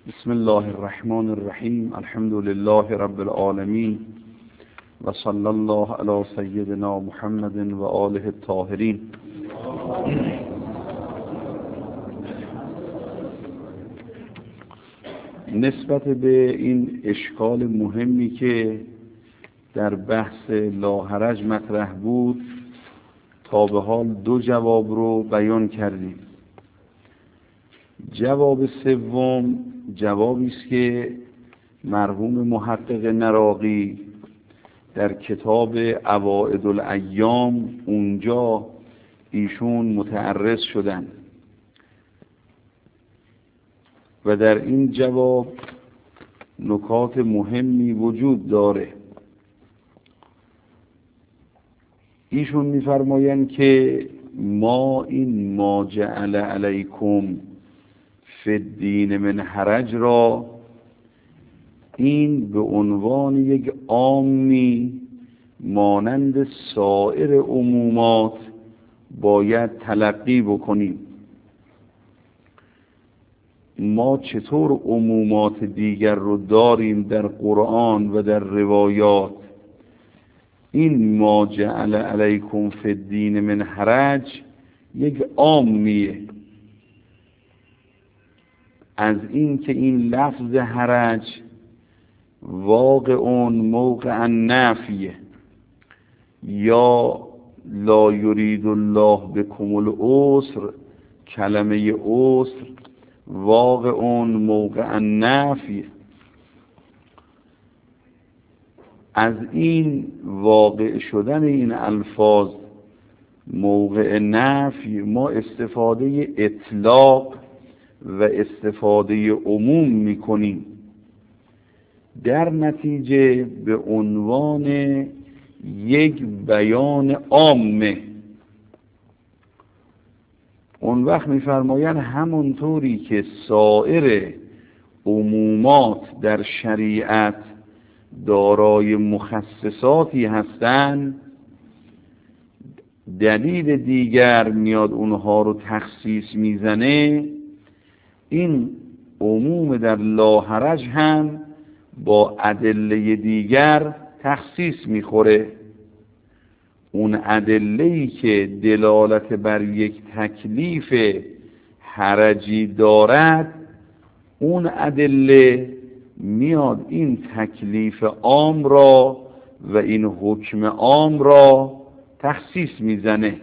بسم الله الرحمن الرحیم. الحمد لله رب العالمین و صلی الله علی سیدنا محمد و آله الطاهرین. نسبت به این اشکال مهمی که در بحث لاحرج مطرح بود تا به حال دو جواب رو بیان کردیم. جواب سوم جوابی است که مرحوم محقق نراقی در کتاب عوائد الایام اونجا ایشون متعرض شدن و در این جواب نکات مهمی وجود داره. ایشون می‌فرمایند که ما این ما جعل علیکم فی الدین من حرج را این به عنوان یک عامی مانند سایر عمومات باید تلقی بکنیم. ما چطور عمومات دیگر رو داریم در قرآن و در روایات، این ما جعل علیکم فی الدین من حرج یک عامیه. از این که این لفظ حرج واقع موقع نفیه یا لا یرید الله بکم العسر، کلمه عسر واقع موقع نفیه. از این واقع شدن این الفاظ موقع نفی ما استفاده اطلاق و استفاده عموم میکنیم، در نتیجه به عنوان یک بیان عامه. اون وقت میفرمایند همونطوری که سایر عمومات در شریعت دارای مخصصاتی هستند، دلیل دیگر میاد اونها رو تخصیص میزنه، این عموم در لاحرج هم با ادله دیگر تخصیص میخوره. اون ادله‌ای که دلالت بر یک تکلیف حرجی دارد، اون ادله میاد این تکلیف عام را و این حکم عام را تخصیص میزنه.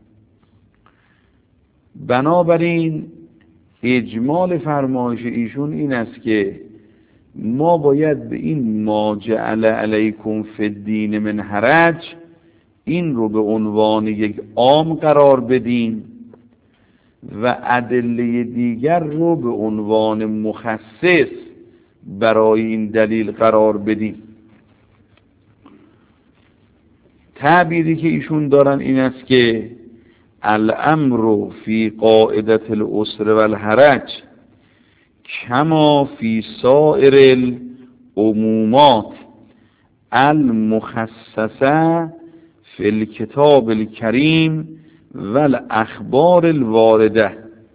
بنابراین اجمال فرمایش ایشون این است که ما باید به این ما جعل علیکم فی الدین من حرج این رو به عنوان یک عام قرار بدیم و ادله دیگر رو به عنوان مخصص برای این دلیل قرار بدیم. تعبیری که ایشون دارن این است که الامر فی قاعدة العسر و الحرج کما فی سائر العمومات المخصصه فی الکتاب الکریم و الاخبار الوارده.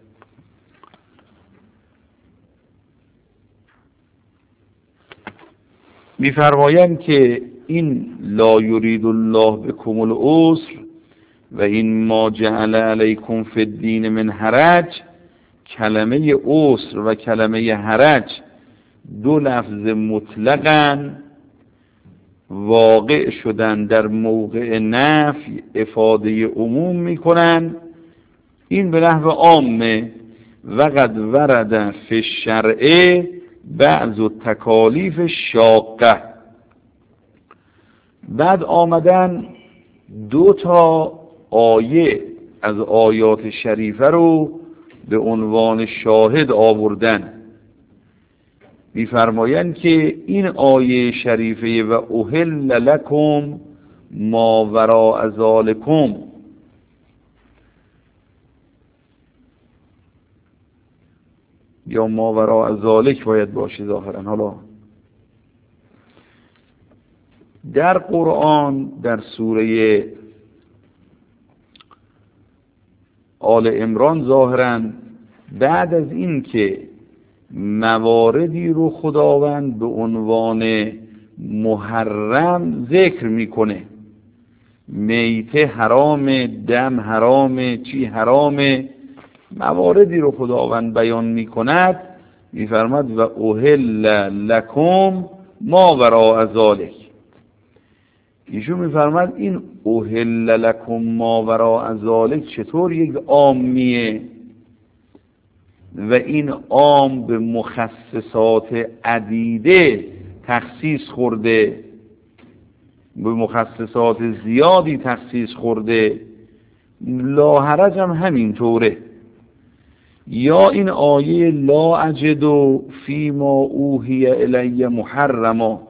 می‌فرمایند که این لا یرید الله بکم العسر و این ما جعل علیکم فی الدین من حرج، کلمه عسر و کلمه حرج دو لفظ مطلقاً واقع شدن در موقع نفی افاده عموم میکنن. این به نحو عامه و قد ورد فی الشرع بعض التکالیف شاقه. بعد آمدن دو تا آیه از آیات شریفه رو به عنوان شاهد آوردن. می‌فرمایند که این آیه شریفه و احل لکم ما وراء ذالکم، یا ما وراء ذالک باید باشه ظاهرا. حالا در قرآن در سوره آل عمران ظاهرا بعد از این که مواردی رو خداوند به عنوان محرم ذکر میکنه. میته حرام، دم حرام، چی حرامه، مواردی رو خداوند بیان میکند، میفرماد و اوهل لکم ما وراء ذالک. ایشون میفرماد این اوهل لکم ما وراء ذالک چطور یک عامیه و این عام به مخصصات عدیده تخصیص خورده، به مخصصات زیادی تخصیص خورده. لا حرج هم همین طوره. یا این آیه لا اجد فیما اوحی الی محرما،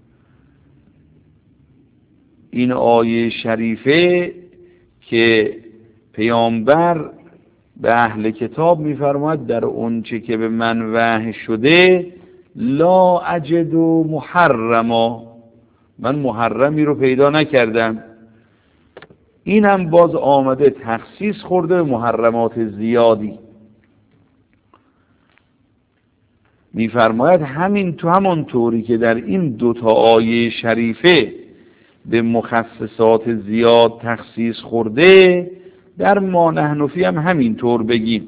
این آیه شریفه که پیامبر به اهل کتاب میفرماید در اونچه که به من وحی شده لا اجد محرما، من محرمی رو پیدا نکردم. این هم باز آمده تخصیص خورده به محرمات زیادی. میفرماید همین تو همون طوری که در این دوتا آیه شریفه به مخصصات زیاد تخصیص خورده، در ما نحن فی هم همین طور بگیم.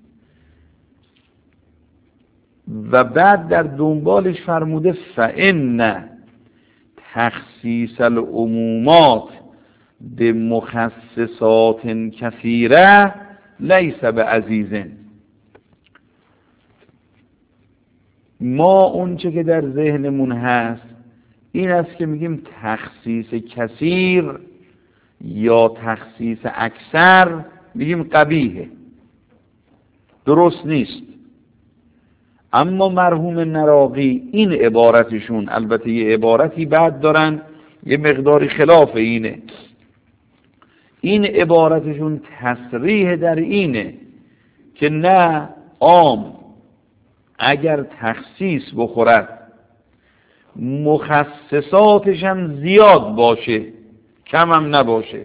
و بعد در دنبالش فرموده فإن تخصیص العمومات به مخصصات کثیره لیس بعزیزن. ما اونچه که در ذهنمون هست این است که میگیم تخصیص کثیر یا تخصیص اکثر، میگیم قبیحه، درست نیست. اما مرحوم نراقی این عبارتشون، البته یه عبارتی بعد دارن یه مقداری خلاف اینه، این عبارتشون تصریح در اینه که نه، عام اگر تخصیص بخورد مخصصاتش هم زیاد باشه کم هم نباشه،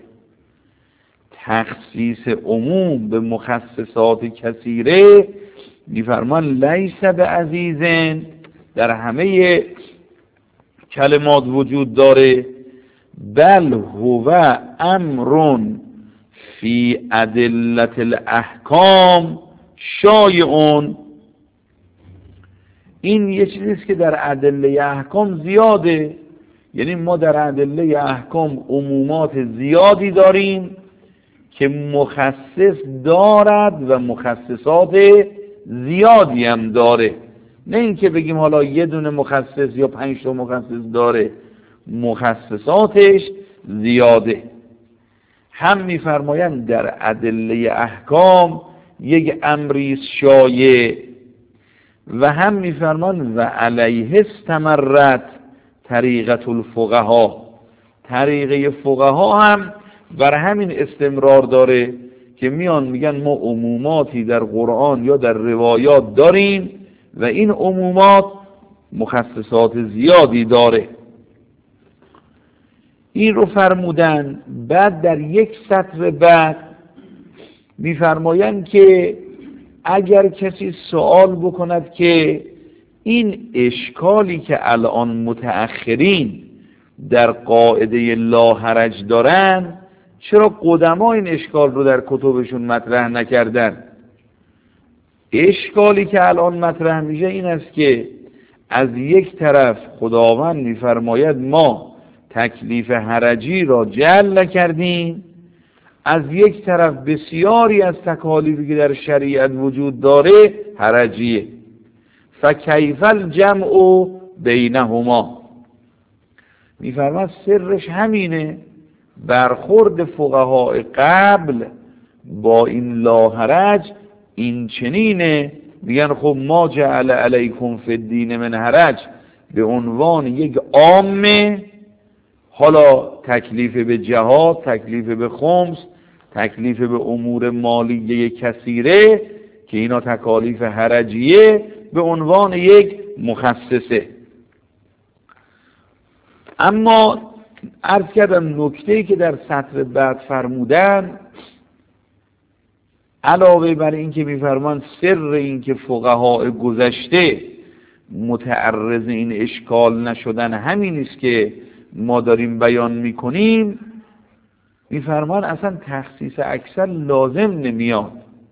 تخصیص عموم به مخصصات کثیره میفرمان لیس بعزیزن، در همه کلمات وجود داره، بل هو امر فی ادلة الاحکام شایعون. این یه چیزیست که در ادله احکام زیاده، یعنی ما در ادله احکام عمومات زیادی داریم که مخصص دارد و مخصصات زیادی هم داره، نه اینکه بگیم حالا یه دونه مخصص یا 5 تا مخصص داره، مخصصاتش زیاده. هم میفرمایند در ادله احکام یک امری شایع و هم میفرمان و علیه استمرت طریقت الفقها، طریقه فقها هم بر همین استمرار داره که میان میگن ما عموماتی در قرآن یا در روایات داریم و این عمومات مخصصات زیادی داره. این رو فرمودن. بعد در یک سطر بعد میفرمایند که اگر کسی سوال بکند که این اشکالی که الان متأخرین در قاعده لا حرج دارن، چرا قدما این اشکال رو در کتبشون مطرح نکردن؟ اشکالی که الان مطرح میشه این است که از یک طرف خداوند میفرماید ما تکلیف حرجی را جعل نکردیم، از یک طرف بسیاری از تکالیفی که در شریعت وجود داره حرجیه. فکیف الجمع بینهما، میفرماد سرش همینه. برخورد فقهای قبل با این لا حرج این چنینه، میگن خب ما جعل علیکم فی الدین من حرج به عنوان یک عامه، حالا تکلیف به جهاد، تکلیف به خمس، تکلیف به امور مالیه کثیره که اینا تکالیف حرجیه، به عنوان یک مخصصه. اما عرض کردم نکته‌ای که در سطر بعد فرمودن، علاوه بر این که میفرمان سر این که فقهای گذشته متعرض این اشکال نشدن همین است که ما داریم بیان میکنیم، میفرمان اصلا تخصیص اکثر لازم نمیاد.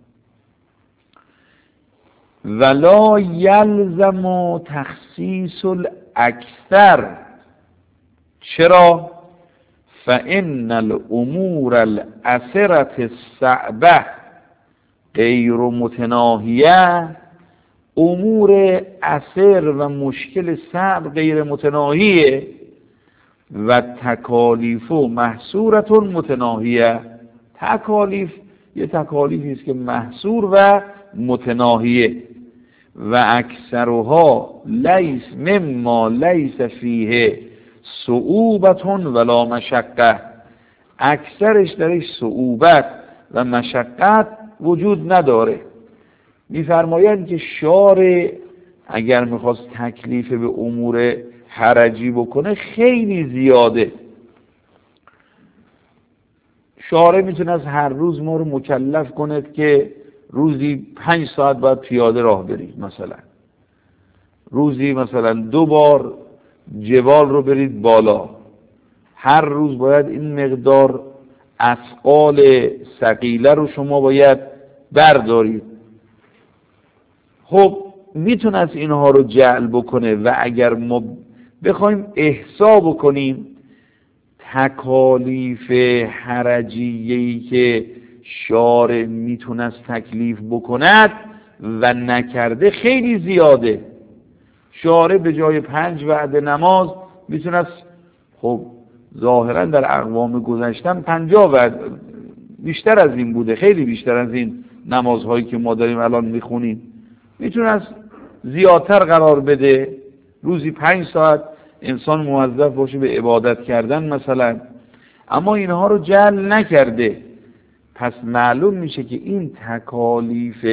ولا یلزم تخصیص الاکثر. چرا؟ فإن الامور العسرة الصعبة غیر متناهیه. امور عسر و مشکل صعب غیر متناهیه و تکالیف و محصورت متناهیه. تکالیف یه تکالیفی است که محصور و متناهیه. و اکثرها لیس مما لیس فیه صعوبت ولا مشقه. اکثرش درش صعوبت و مشقت وجود نداره. میفرمایند که شارع اگر میخواست تکلیف به امور حرجی بکنه خیلی زیاده. شارع میتونه از هر روز ما رو مکلف کند که روزی 5 ساعت باید پیاده راه برید، مثلا روزی مثلا 2 بار جبال رو برید بالا، هر روز باید این مقدار اثقال ثقیله رو شما باید بردارید. خب میتونه از اینها رو جعل بکنه و اگر ما بخوایم احصا بکنیم تکالیف حرجیه‌ای که شارع میتونه از تکلیف بکند و نکرده خیلی زیاده. شارع به جای 5 وعده نماز میتونه، خب ظاهرا در اقوام گذشتن 50 وعده، بیشتر از این بوده، خیلی بیشتر از این نمازهایی که ما داریم الان میخونیم، میتونه از زیادتر قرار بده. روزی 5 ساعت انسان موظف باشه به عبادت کردن مثلا، اما اینها رو جعل نکرده. پس معلوم میشه که این تکالیف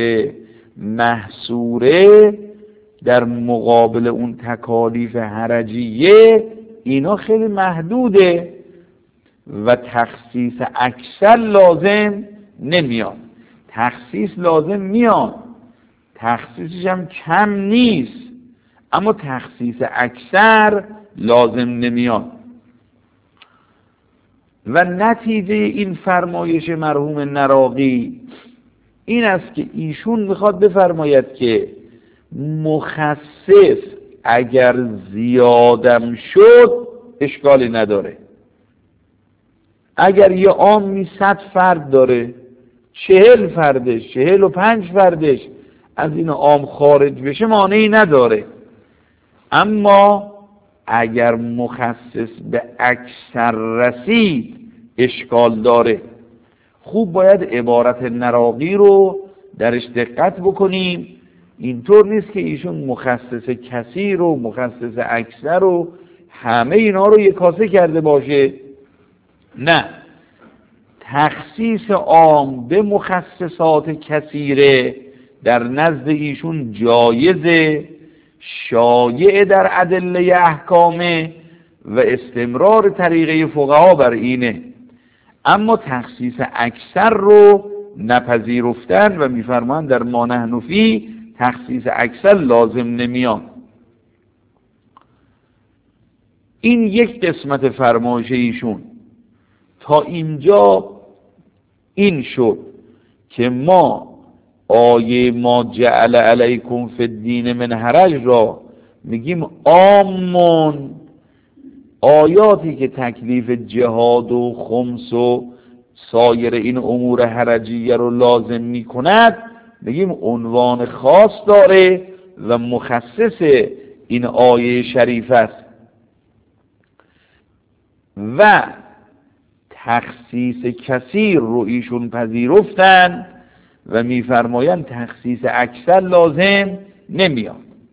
محصوره در مقابل اون تکالیف حرجیه اینا خیلی محدوده و تخصیص اکثر لازم نمیاد. تخصیص لازم میاد، تخصیصش هم کم نیست، اما تخصیص اکثر لازم نمیاد. و نتیجه این فرمایش مرحوم نراقی این است که ایشون میخواد بفرماید که مخصص اگر زیادم شد اشکالی نداره. اگر یه عامی 100 فرد داره، 40 فردش 45 فردش از این عام خارج بشه مانعی نداره. اما اگر مخصص به اکثر رسید اشکال داره. خوب باید عبارت نراقی رو درش دقت بکنیم. اینطور نیست که ایشون مخصص کثیر و مخصص اکثر و همه اینا رو یک کاسه کرده باشه. نه، تخصیص عام به مخصصات کثیره در نزد ایشون جایزه، شایع در ادله احکامه و استمرار طریقه فقها بر اینه. اما تخصیص اکثر رو نپذیرفتن و میفرمان در ما نحن فی تخصیص اکثر لازم نمیاد. این یک قسمت فرمایش ایشون. تا اینجا این شد که ما آیه ما جعل علیکم فی الدین من حرج را میگیم عامون، آیاتی که تکلیف جهاد و خمس و سایر این امور حرجیه رو لازم میکند میگیم عنوان خاص داره و مخصص این آیه شریف است. و تخصیص کثیر رو ایشون پذیرفتن و میفرمایند تخصیص اکثر لازم نمیاد.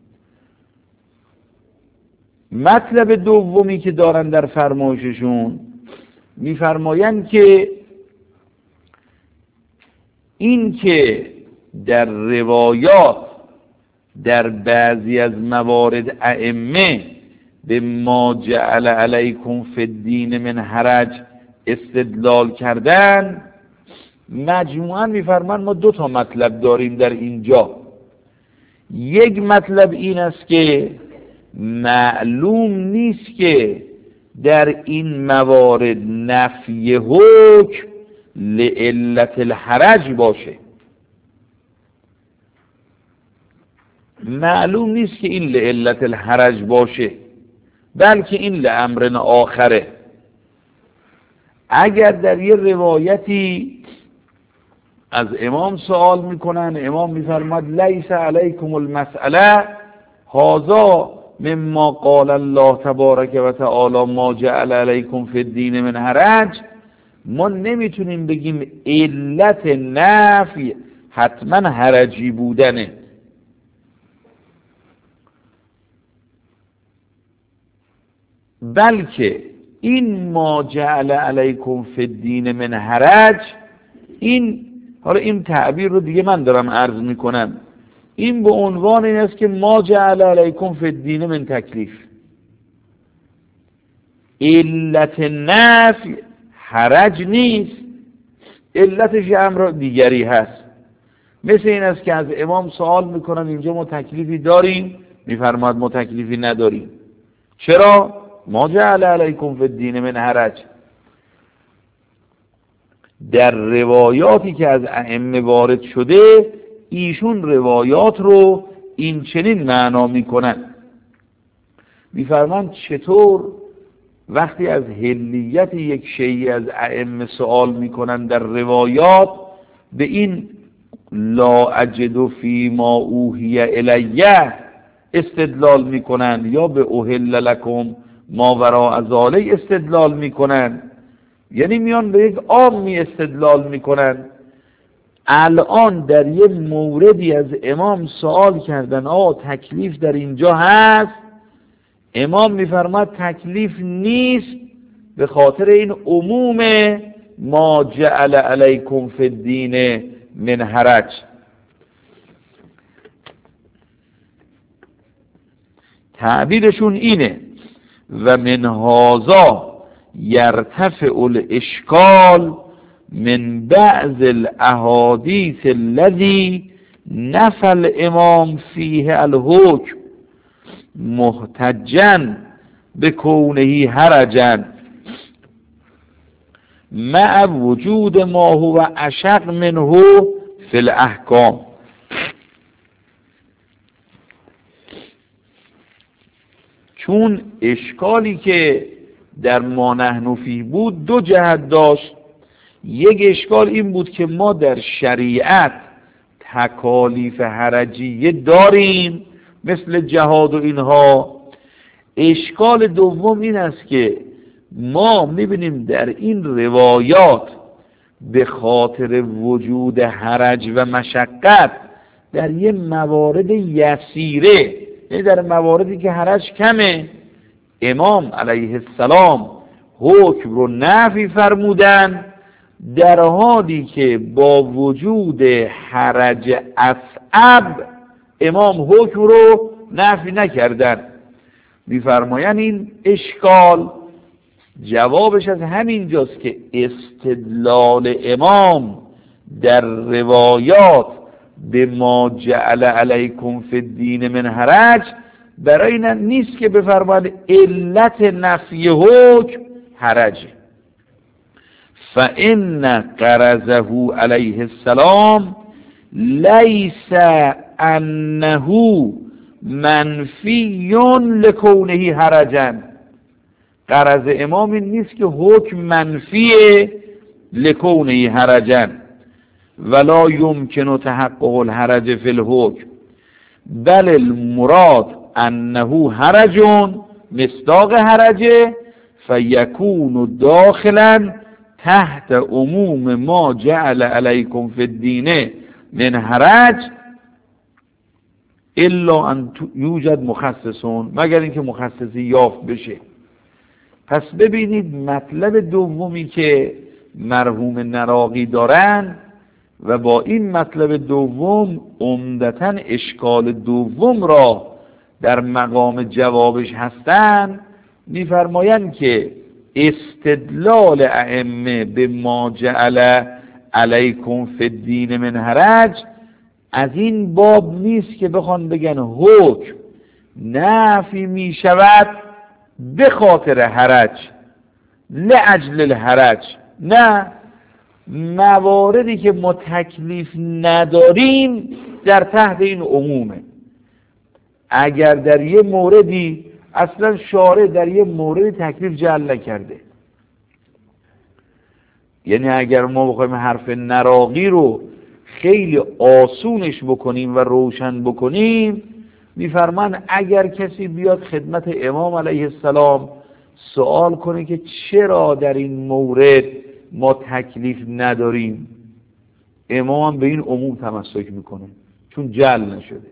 مطلب دومی که دارن در فرمایششون میفرمایند که این که در روایات در بعضی از موارد ائمه به ما جعل علیکم فی الدین من حرج استدلال کردن، مجموعاً میفرمان ما دو تا مطلب داریم در اینجا. یک مطلب این است که معلوم نیست که در این موارد نفی حکم لعلت الحرج باشه، معلوم نیست که این لعلت الحرج باشه، بلکه این لامر آخره. اگر در یه روایتی از امام سوال میکنن، امام میفرماد لیس علیکم المسئله هذا مما قال الله تبارک و تعالی ما جعل علیکم فی الدین من حرج، ما نمیتونیم بگیم علت نفی حتما حرجی بودنه، بلکه این ما جعل علیکم فی الدین من حرج، این حالا این تعبیر رو دیگه من دارم عرض میکنم، این به عنوان این است که ما جعل علیکم فی الدین من تکلیف، علت نفی حرج نیست، علتش امر دیگری هست. مثل این است که از امام سوال میکنن اینجا ما تکلیفی داریم، میفرماد ما تکلیفی نداریم. چرا؟ ما جعل علیکم فی الدین من حرج. در روایاتی که از ائمه وارد شده ایشون روایات رو این چنین معنا میکنن، میفرمان چطور وقتی از حلیت یک شیء از ائمه سوال میکنن در روایات به این لا اجد فی ما اوحی الیه استدلال میکنن یا به احل لکم ما وراء ذلک استدلال میکنن، یعنی میان به یک عامی استدلال میکنن. الان در یه موردی از امام سوال کردن تکلیف در اینجا هست، امام میفرماد تکلیف نیست به خاطر این عموم ما جعل علیکم فی الدین من حرج. تعبیرشون اینه و من هذا یرتفع الاشکال من بعض الاحادیث الذی نفى الامام فیه الحکم محتجا بکونه حرجا مع وجود ما هو اشق منه فی الاحکام. چون اشکالی که در ما نحن فیه بود دو جهت داشت. یک اشکال این بود که ما در شریعت تکالیف حرجیه داریم مثل جهاد و اینها. اشکال دوم این است که ما میبینیم در این روایات به خاطر وجود حرج و مشقت در یه موارد یسیره، یعنی در مواردی که حرج کمه، امام علیه السلام حکم رو نفی فرمودن، در حالی که با وجود حرج اصعب امام حکم رو نفی نکردن. میفرمایند این اشکال جوابش از همین جاست که استدلال امام در روایات به ما جعل علیکم فی الدین من حرج برای این نیست که بفرماید علت نفی حکم حرجه. فإن قرضه علیه السلام لیس انه منفی لکونه حرجا. قرض امام این نیست که حکم منفیه لکونه حرجا ولا یمکن تحقق الحرج فی الحکم بل المراد انه حرج مصداق حرجه فیکون داخلا تحت عموم ما جعل علیکم فی الدین من حرج الا ان یوجد مخصصون، مگر اینکه مخصصی یافت بشه. پس ببینید مطلب دومی که مرحوم نراقی دارن و با این مطلب دوم عمدتاً اشکال دوم را در مقام جوابش هستن، میفرمایند که استدلال ائمه به ما جعل علیکم فی الدین من حرج از این باب نیست که بخوان بگن حکم نفی می شود به خاطر حرج، لاجل الحرج. نه، مواردی که ما تکلیف نداریم در تحت این عمومه. اگر در یه موردی اصلا شارع در یه موردی تکلیف جعل نکرده، یعنی اگر ما بخوایم حرف نراقی رو خیلی آسونش بکنیم و روشن بکنیم، میفرمان اگر کسی بیاد خدمت امام علیه السلام سوال کنه که چرا در این مورد ما تکلیف نداریم، امام هم به این عموم تمسک میکنه چون جعل نشده.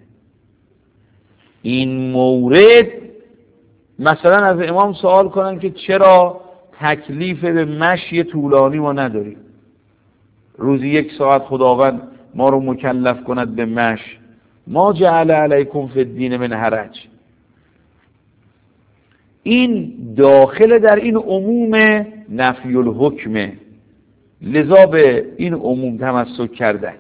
این مورد مثلا از امام سوال کنن که چرا تکلیف به مشی طولانی ما نداریم، روزی 1 ساعت خداوند ما رو مکلف کند به مش، ما جعل علیکم فی الدین من حرج. این داخل در این عموم نفی الحکمه، لذا به این عموم تمسک کردن.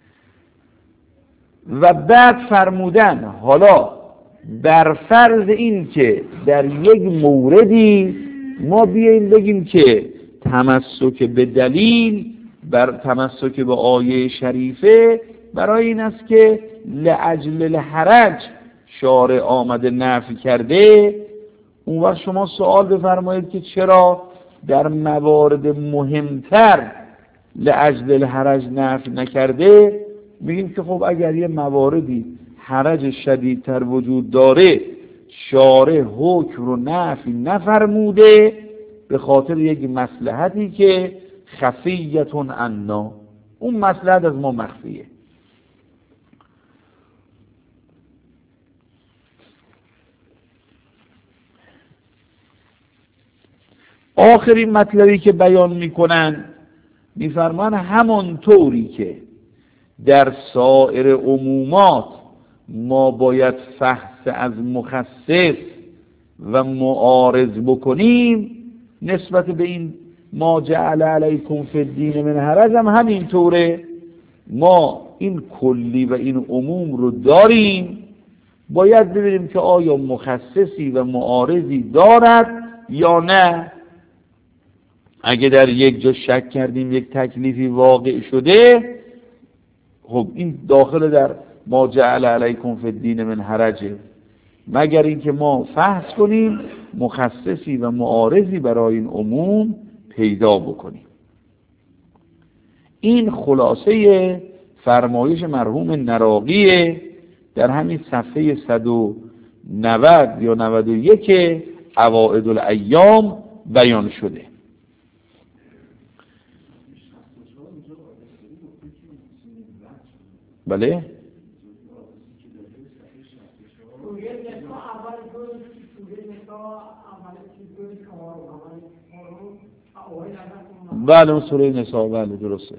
و بعد فرمودن حالا بر فرض این که در یک موردی ما بیاییم بگیم که تمسک به دلیل، بر تمسک به آیه شریفه برای این است که لاجل الحرج شارع آمده نفی کرده، اون وقت شما سوال بفرمایید که چرا در موارد مهمتر لاجل الحرج نفی نکرده. میگیم که خب اگر یه مواردی حرج شدیدتر وجود داره شارع حکم رو نفی نفرموده به خاطر یک مصلحتی که خفیتون عنا، اون مصلحت از ما مخفیه. آخرین مطلبی که بیان میکنن میفرمان همون طوری که در سایر عمومات ما باید فحص از مخصص و معارض بکنیم، نسبت به این ما جعل علیکم فی الدین من حرج هم همین طوره. ما این کلی و این عموم رو داریم، باید ببینیم که آیا مخصصی و معارضی دارد یا نه. اگه در یک جا شک کردیم یک تکلیفی واقع شده، خب این داخل در ما جعل علیکم فی الدین من حرجه، مگر اینکه ما فحص کنیم مخصصی و معارضی برای این عموم پیدا بکنیم. این خلاصه فرمایش مرحوم نراقی در همین صفحه 190 یا 91 عوائد الایام بیان شده. بله؟ بله اون سوره نساء، بله درسته.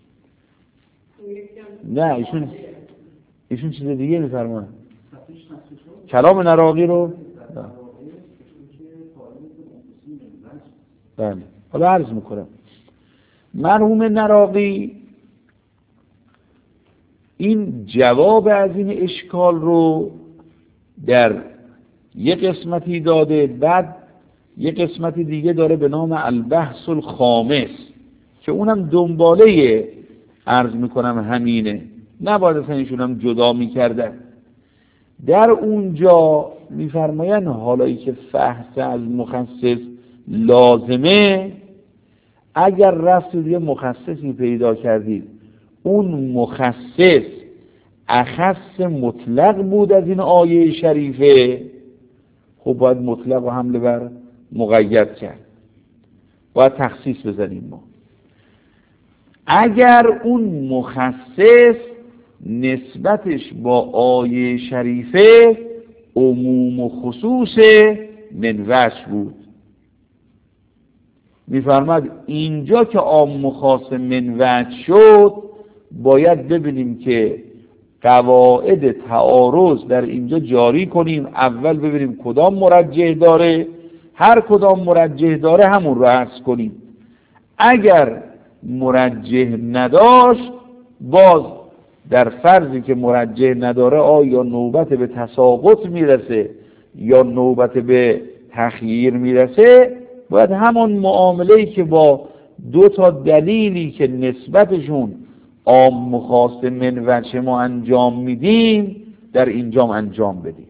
نه ایشون چیز دیگه میفرمایند. کلام نراقی رو بله حالا عرض میکنم. مرحوم نراقی این جواب از این اشکال رو در یک قسمتی داده، بعد یک قسمتی دیگه داره به نام البحث الخامس که اونم دنباله عرض میکنم همینه، نباید اصلا ایشون هم جدا میکردن. در اونجا میفرماین حالایی که فحص از مخصص لازمه، اگر رفتید یه مخصصی پیدا کردید اون مخصص اخص مطلق بود از این آیه شریفه، خب باید مطلق و حمله بر مقید کرد، باید تخصیص بزنیم ما. اگر اون مخصص نسبتش با آیه شریفه عموم و خصوص من وجه بود، میفرماد اینجا که عام و خاص من وجه شد باید ببینیم که قواعد تعارض در اینجا جاری کنیم. اول ببینیم کدام مرجح داره، هر کدام مرجح داره همون رو عرض کنیم. اگر مرجح نداشت، باز در فرضی که مرجح نداره آیا نوبت به تساقط میرسه یا نوبت به تخییر میرسه، باید همون معامله‌ای که با دو تا دلیلی که نسبتشون عام و خاص من وجه ما انجام میدیم در اینجام انجام بدیم.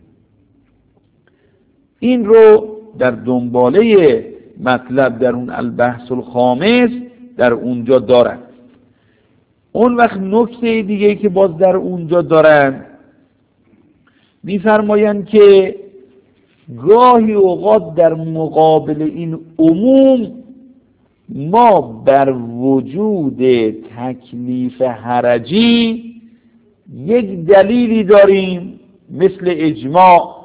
این رو در دنباله مطلب در اون البحث الخامس در اونجا دارن. اون وقت نکته دیگه که باز در اونجا دارن میفرمایند که گاهی اوقات در مقابل این عموم ما بر وجود تکلیف حرجی یک دلیلی داریم مثل اجماع.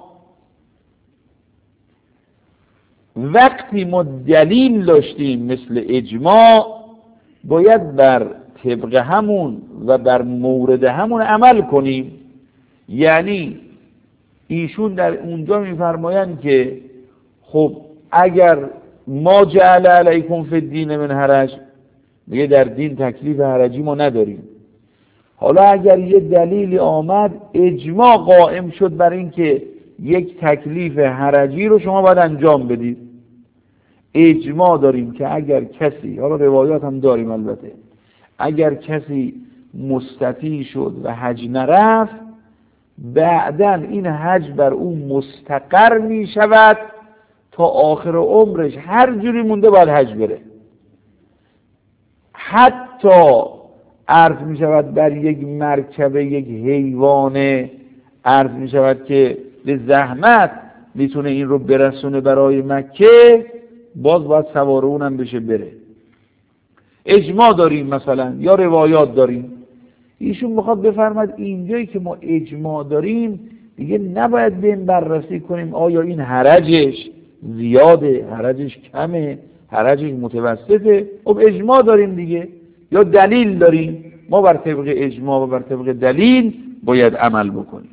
وقتی ما دلیل داشتیم مثل اجماع باید بر طبق همون و بر مورد همون عمل کنیم. یعنی ایشون در اونجا میفرمایند که خب اگر ما جعل علیکم فی الدین من حرج، میگه در دین تکلیف حرجی ما نداریم. حالا اگر یه دلیلی آمد اجماع قائم شد بر این که یک تکلیف حرجی رو شما باید انجام بدید، اجماع داریم که اگر کسی، حالا روایات هم داریم البته، اگر کسی مستطیع شد و حج نرفت بعداً این حج بر اون مستقر می شود تا آخر عمرش هر جوری مونده باید حج بره. حتی عرض می شود بر یک مرکبه یک حیوان عرض می شود که به زحمت میتونه این رو برسونه برای مکه، باز باید سوار اونم بشه بره. اجماع داریم مثلا یا روایات داریم. ایشون میخواد بفرماد اینجایی که ما اجماع داریم دیگه نباید بیم بررسی کنیم آیا این حرجش زیاده، حرجش کمه، حرجش متوسطه. خب اجماع داریم دیگه یا دلیل داریم، ما بر طبق اجماع و بر طبق دلیل باید عمل بکنیم.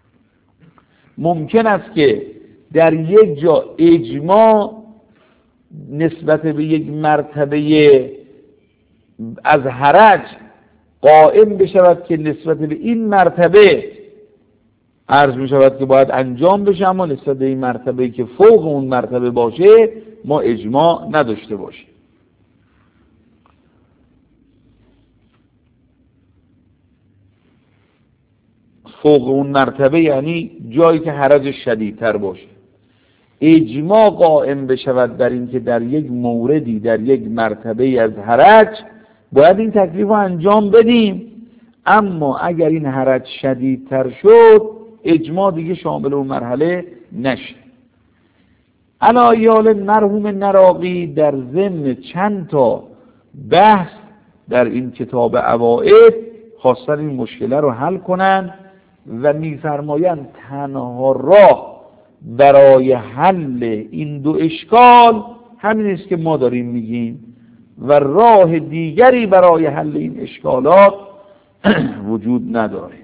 ممکن است که در یک جا اجماع نسبت به یک مرتبه از حرج قائم بشود که نسبت به این مرتبه عرض می شود که باید انجام بشه، اما نسبت به این مرتبه که فوق اون مرتبه باشه ما اجماع نداشته باشیم. فوق اون مرتبه یعنی جایی که حرجش شدیدتر باشه. اجماع قائم بشود بر این که در یک موردی در یک مرتبه از حرج باید این تکلیف رو انجام بدیم، اما اگر این حرج شدیدتر شد اجماع دیگه شامل اون مرحله نشه. علایال مرحوم نراقی در ضمن چند تا بحث در این کتاب عوائد خواستن این مشکله رو حل کنن و میفرمایند تنها راه برای حل این دو اشکال همین است که ما داریم میگیم و راه دیگری برای حل این اشکالات وجود نداره.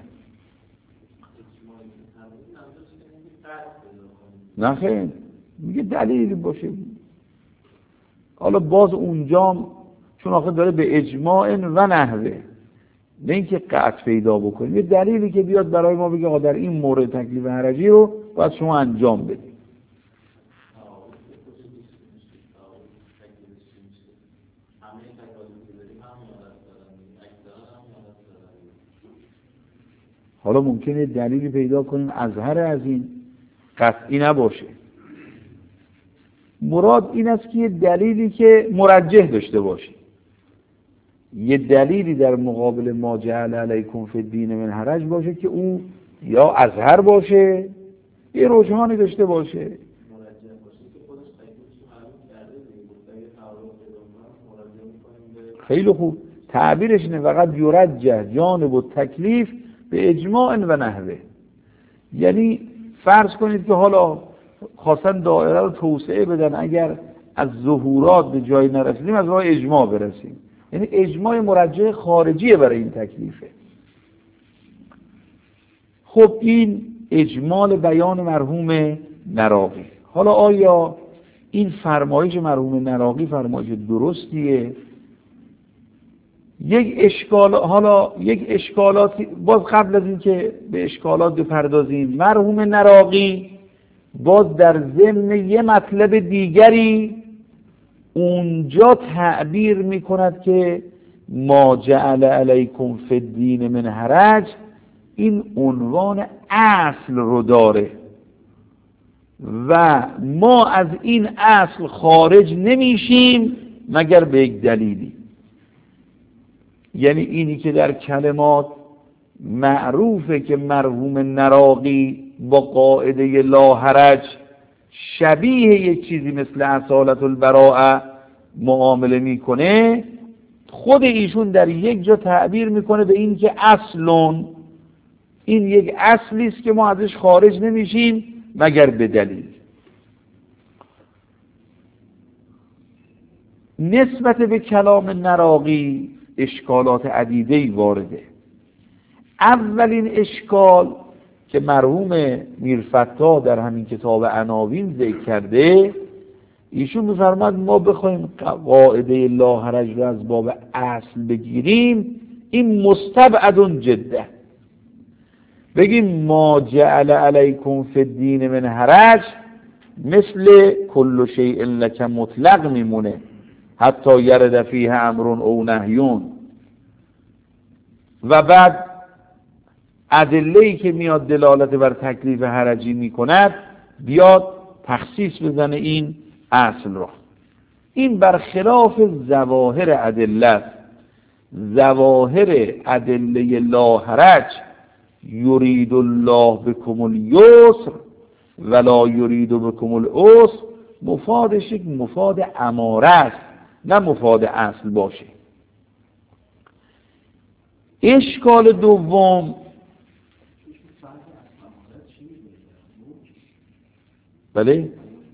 نه خیر، میگه دلیلی باشه. حالا باز اونجا چون آخه داره به اجماع و نحوه، نه اینکه قطع پیدا بکنیم، یه دلیلی که بیاد برای ما بگه در این مورد تکلیف حرجی رو باید شما انجام بدید. حالا ممکنه دلیلی پیدا کنیم اظهر از این قطعی نباشه. مراد این است که یه دلیلی که مرجح داشته باشه، یه دلیلی در مقابل ما جعل علیکم فی الدین من حرج باشه که اون یا اظهر باشه یه رجحانی داشته باشه. خیلی خوب تعبیرش اینه، فقط یرجح جانب و تکلیف به اجماع و نحوه. یعنی فرض کنید که حالا خواستن دایره رو توسعه بدن، اگر از ظهورات به جایی نرسیدیم از راه اجماع برسیم، یعنی اجماع مرجح خارجیه برای این تکلیفه. خب این اجمال بیان مرحوم نراقی. حالا آیا این فرمایش مرحوم نراقی فرمایش درستیه یک اشکالاتی باز قبل از این که به اشکالات بپردازیم، مرحوم نراقی باز در ضمن یه مطلب دیگری اونجا تعبیر میکند که ما جعل علیکم فی الدین من حرج، این عنوان اصل رو داره و ما از این اصل خارج نمیشیم مگر به یک دلیلی. یعنی اینی که در کلمات معروفه که مرحوم نراقی با قاعده لا حرج شبیه یک چیزی مثل اصالت البراءه معامله میکنه، خود ایشون در یک جا تعبیر میکنه به این که اصلون، این یک اصلی است که ما ازش خارج نمیشیم مگر به دلیل. نسبت به کلام نراقی اشکالات عدیده‌ای وارده. اولین اشکال که مرحوم میرفتا در همین کتاب عناوین ذکر کرده، ایشون می‌فرماد ما بخوایم قاعده لا حرج رو از باب اصل بگیریم، این مستبعد جدا. بگیم ما جعل علیکم فی الدین من حرج مثل کل شیء لک مطلق میمونه حتی یرد فیه امر او نهیون، و بعد ادله‌ای که میاد دلالت بر تکلیف حرجی میکند بیاد تخصیص بزنه این اصل رو. این برخلاف ظواهر ادله است. ظواهر ادله لا حرج یرید الله بکم الیسر ولا یرید بکم العسر، مفادش یک مفاد اماره است، نه مفاد اصل باشه. اشکال دوم، بله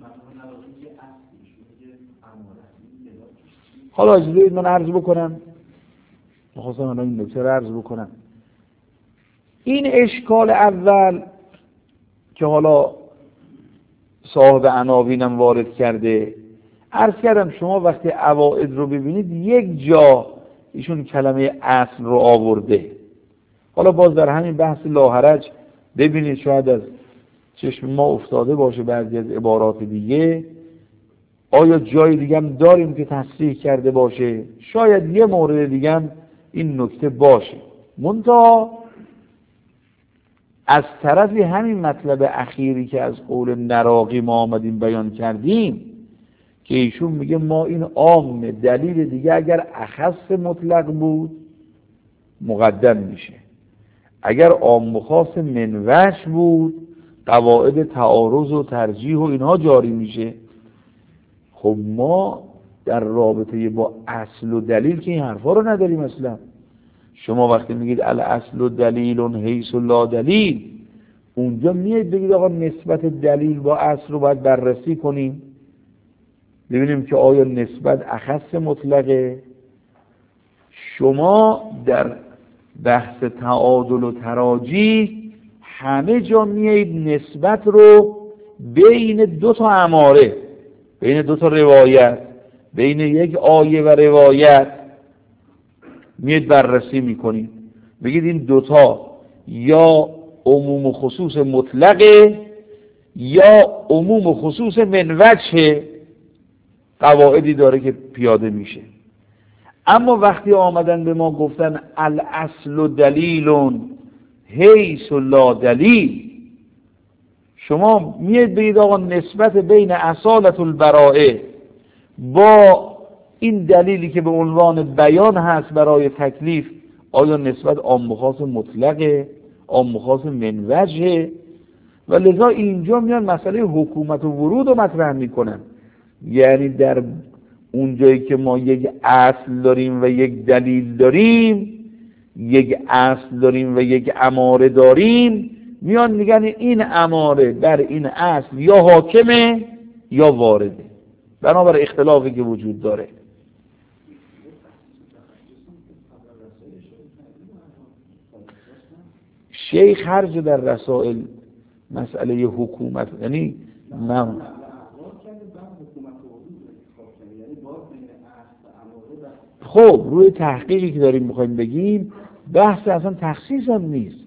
حالا اجازه من عرض بکنم، می‌خواستم الان این نکته رو عرض بکنم. این اشکال اول که حالا صاحب عناوینم وارد کرده، عرض کردم شما وقتی عوائد رو ببینید یک جا ایشون کلمه اصل رو آورده. حالا باز در همین بحث لا حرج ببینید شاید از چشم ما افتاده باشه بعضی از عبارات دیگه، آیا جای دیگه هم داریم که تصریح کرده باشه، شاید یه مورد دیگه هم این نکته باشه. منتها از طرفی همین مطلب اخیری که از قول نراقی ما آمدیم بیان کردیم که ایشون میگه ما این عام دلیل دیگه اگر اخص مطلق بود مقدم میشه، اگر عام و خاص منوش بود قواعد تعارض و ترجیح و اینها جاری میشه. خب ما در رابطه با اصل و دلیل که این حرفا رو نداریم اصلا. شما وقتی میگید الاصل و دلیل حیث لا دلیل، اونجا میاد بگید آقا نسبت دلیل با اصل رو باید بررسی کنیم ببینیم که آیا نسبت اخص مطلقه. شما در بحث تعادل و تراجیح همه جا میایید نسبت رو بین دو تا اماره، بین دو تا روایت، بین یک آیه و روایت میاد بررسی میکنید، بگید این دوتا یا عموم و خصوص مطلقه یا عموم و خصوص من وجه قواعدی داره که پیاده میشه. اما وقتی آمدن به ما گفتن الاصل دلیل حیث لا دلیل، شما میاد بگید آقا نسبت بین اصالت البراءه با این دلیلی که به عنوان بیان هست برای تکلیف، آیا نسبت عام و خاص مطلقه، عام و خاص من وجه؟ و لذا اینجا میان مسئله حکومت و ورود رو مطرح میکنن. یعنی در اونجایی که ما یک اصل داریم و یک دلیل داریم، یک اصل داریم و یک اماره داریم، میان میگن این اماره بر این اصل یا حاکمه یا وارده، بنابر اختلافی که وجود داره. شیخ هر جا در رسائل مسئله حکومت، یعنی من خب روی تحقیقی که داریم میخوایم بگیم بحث اصلا تخصیص هم نیست.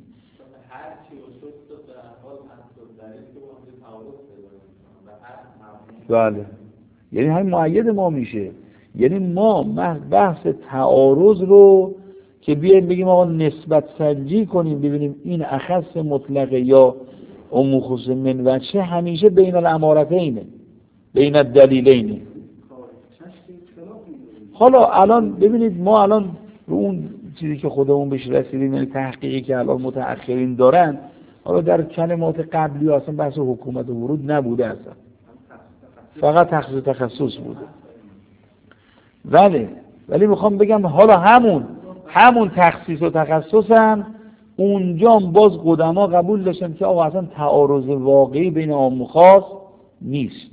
بله، یعنی همین مؤید ما میشه. یعنی ما بحث تعارض رو که بیایم بگیم آقا نسبت سنجی کنیم ببینیم این اخص مطلقه یا عموم خصوص من وجه، همیشه بین الامارتینه، بین الدلیلینه. حالا الان ببینید ما الان رو اون چیزی که خودمون بهش رسیدیم، یعنی تحقیقی که الان متأخرین دارن، حالا در کلمات قبلی اصلا بحث حکومت و ورود نبوده، اصلا فقط تخصص بوده. ولی میخوام بگم حالا همون تخصیص و تخصص هم اونجا باز قدما قبول داشتن که آقا اصلا تعارض واقعی بین عام و خاص نیست.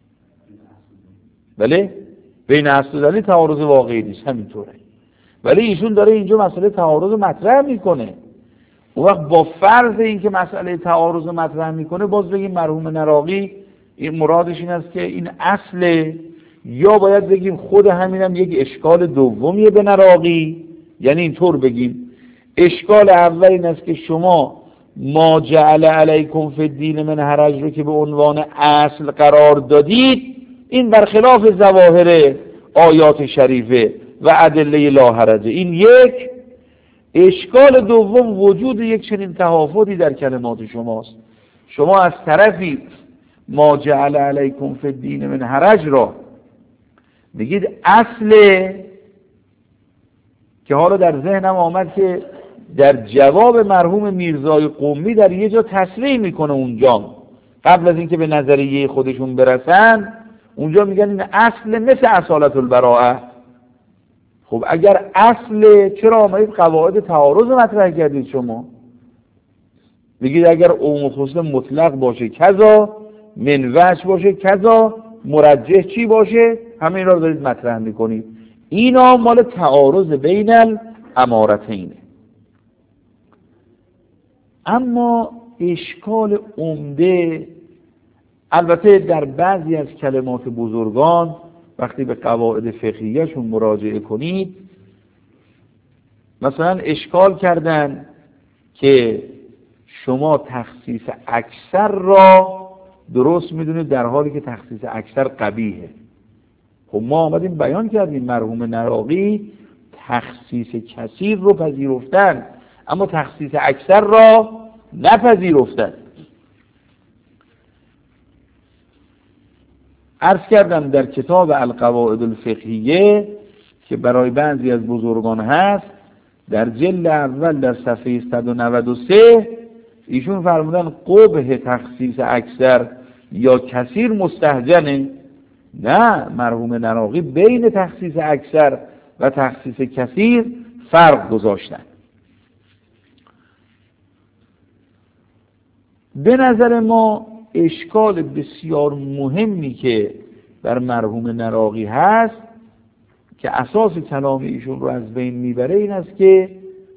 بله، بین اصل و دلیل تعارض واقعی نیست، همینطوره. ولی ایشون داره اینجا مسئله تعارض مطرح میکنه. اون وقت با فرض اینکه مسئله تعارض مطرح میکنه، باز بگیم مرحوم نراقی این مرادش این است که این اصله، یا باید بگیم خود همینم یک اشکال دومیه به نراقی. یعنی اینطور بگیم اشکال اول این است که شما ما جعل علیکم فی الدین من حرج رو که به عنوان اصل قرار دادید، این برخلاف ظواهر آیات شریفه و ادله لا حرجه. این یک. اشکال دوم وجود یک چنین تهافتی در کلمات شماست. شما از طرفی ما جعل علیکم فی الدین من حرج را میگید اصله، که حالا در ذهنم آمد که در جواب مرحوم میرزای قمی در یه جا تصریح میکنه اونجا، قبل از اینکه به نظریه خودشون برسن، اونجا میگن این اصل مثل اصالت البراءه. خب اگر اصل، چرا آمدید قواعد تعارض مطرح کردید؟ شما بگید اگر عموم خصوص مطلق باشه کذا، من وجه باشه کذا، مرجح چی باشه، همین را دارید مطرح میکنید. اینا مال تعارض بین الامارتینه. اما اشکال عمده، البته در بعضی از کلمات بزرگان وقتی به قواعد فقهیه‌شون مراجعه کنید، مثلا اشکال کردن که شما تخصیص اکثر را درست میدونید در حالی که تخصیص اکثر قبیحه. خب ما آمدیم بیان کردیم مرحوم نراقی تخصیص کثیر رو پذیرفتن، اما تخصیص اکثر را نپذیرفتن. عرض کردم در کتاب القواعد الفقهیه که برای بعضی از بزرگان هست، در جلد اول در صفحه 193 ایشون فرمودن قبح تخصیص اکثر یا کثیر مستهجنه. نه، مرحوم نراقی بین تخصیص اکثر و تخصیص کثیر فرق گذاشتن. به نظر ما اشکال بسیار مهمی که بر مرحوم نراقی هست که اساس کلام ایشون رو از بین میبره این است که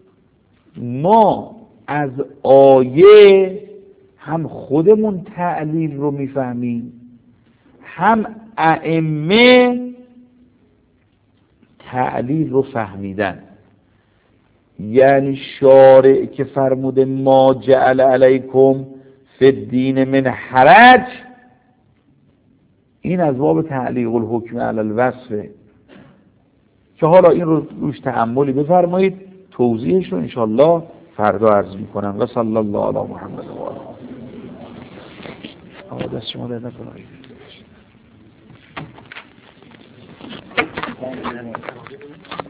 ما از آیه هم خودمون تعلیل رو میفهمیم، هم ائمه تعلیل رو فهمیدن. یعنی شارع که فرموده ما جعل علیکم فی الدین من حرج، این از باب تعلیق الحکم علی الوصفه که حالا این رو روش تأملی بفرمایید، توضیحش رو انشاءالله فردا عرض میکنم. و صلی الله علی محمد و آله. دست شما در نکنید.